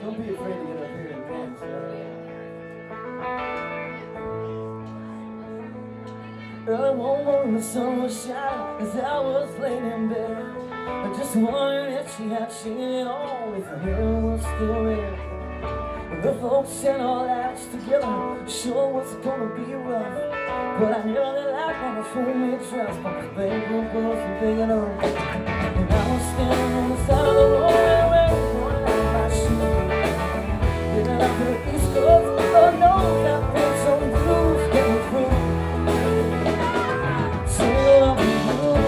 Don't be afraid to get up here and dance. Early one morning, the sun was shining as I was laying in bed. I just wondered if she had seen it all, if her hair was still red. The folks said all that's together, sure was gonna be rough. But I nearly liked my homemade dress, but the baby wasn't big enough. And I was standing on the side of the road, waiting for my shoe. Getting up to the East Coast, Lord knows I've been some blues getting through. Single up and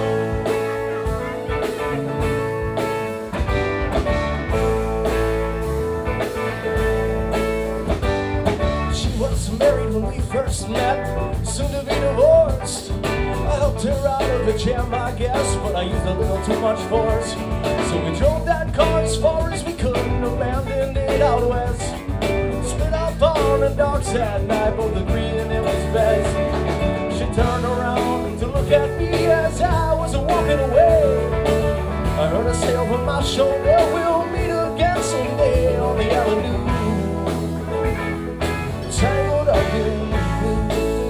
married when we first met, soon to be divorced. I helped her out of a jam, I guess, but I used a little too much force. So we drove that car as far as we could and abandoned it out west. Split up on the docks at night, both agreeing it was best. She turned around to look at me as I was walking away. I heard her say over my shoulder, we'll meet again someday on the avenue. Tangled up in blue.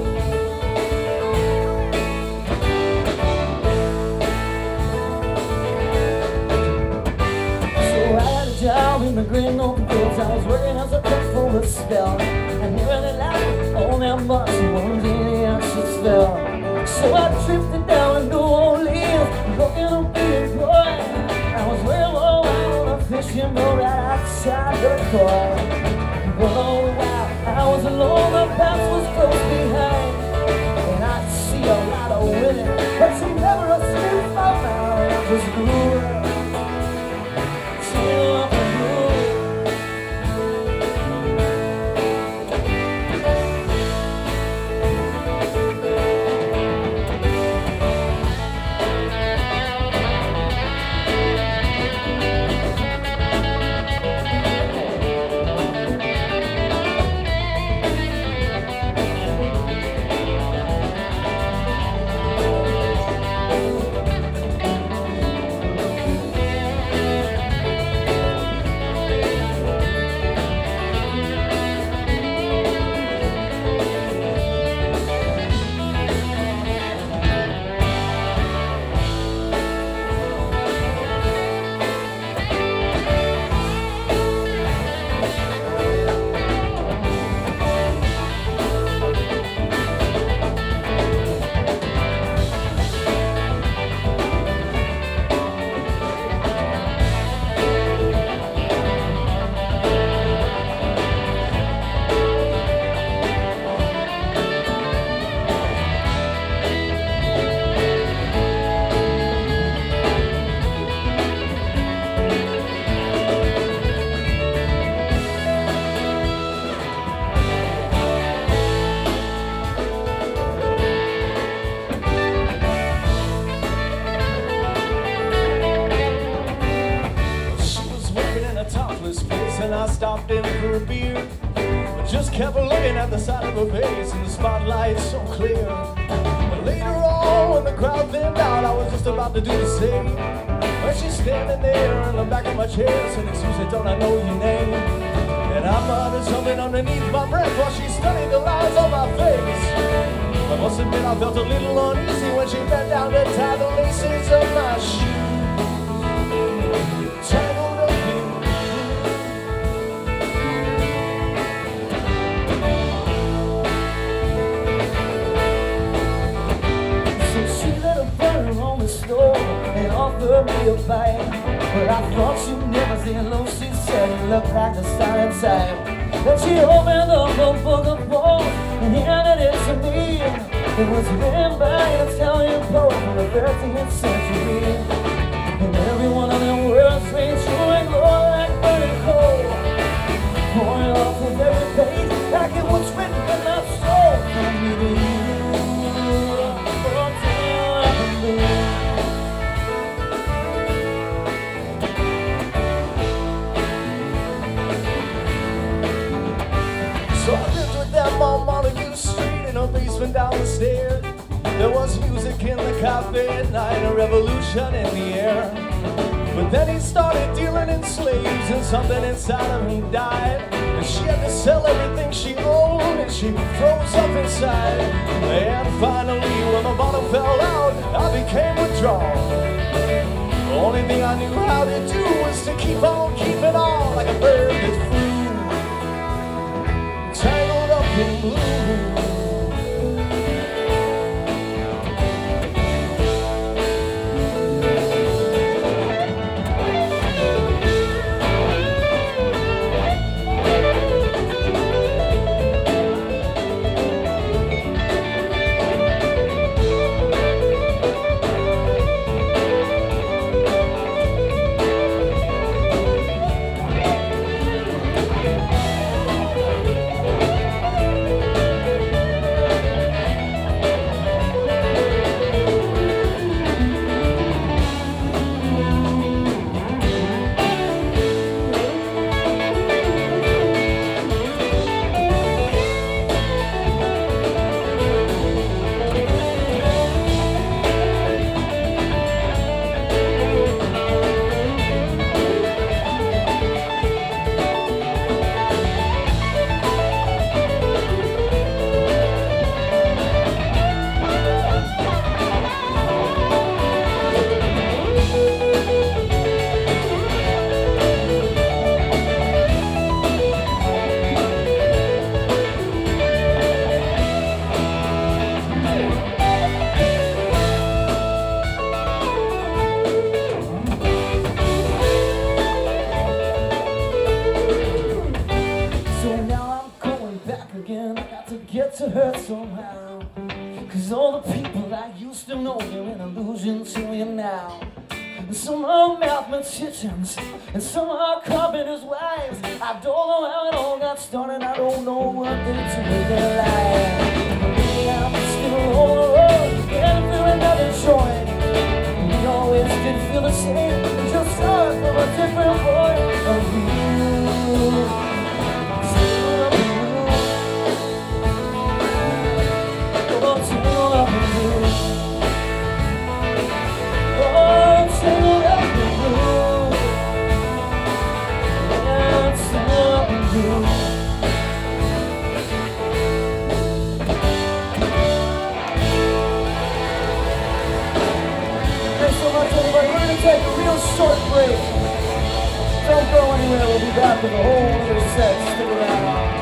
So I had a job in the Green Open Fields. I was working as a cook for a spell. I never really liked all that much, and one day I should fell. So I drifted down to New Orleans, looking to be employed. I was way low out on a fishing boat right outside the court. But all the while I was alone, the past was close behind. And I could see a lot of women, but she never a sweet for mine. It was good. Still up and and I stopped in for a beer, but just kept looking at the side of her face and the spotlight so clear. But later on, when the crowd thinned out, I was just about to do the same, when she's standing there in the back of my chair, said, "Excuse me, don't I know your name?" And I muttered something underneath my breath while she studied the lines on my face. I must admit I felt a little uneasy when she bent down to tie the laces of my shoe. Tangled up in on the store and offered me a bite, but I thought she'd never say hello. She said you look like the sun inside. Then she opened up a book of poems and handed it to me. It was written by an Italian poet from the 13th century, and every one of them words rang true and glow like burning coal, pouring off of every page like it was written in my soul. From me to you. So I lived with them on Montague Street in a basement down the stairs. There was music in the cafe at night, a revolution in the air. But Then he started dealing in slaves, and something inside of him died. And she had to sell everything she owned, and she froze up inside. And finally, when the bottom fell out, I became withdrawn. The only thing I knew how to do was to keep on keeping on, like a bird that's free, tangled up in blue. Get to her somehow, 'cause all the people I used to know, they're an illusion to you now. And some are mathematicians, and some are carpenters' wives. I don't know how it all got started, I don't know what they do with their life. Maybe I'm still on the road, getting through another joint. We always did feel the same, just start from a different point of view. Take a real short break. Don't go anywhere, we'll be back with a whole other set. Stick around.